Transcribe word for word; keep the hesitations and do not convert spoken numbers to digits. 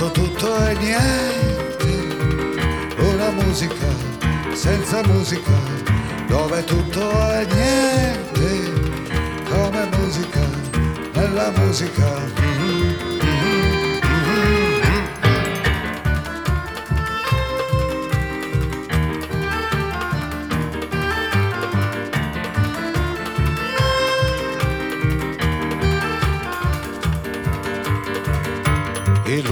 tutto, tutto e niente, una musica senza musica, dove tutto è niente, come musica nella musica. Mm-hmm.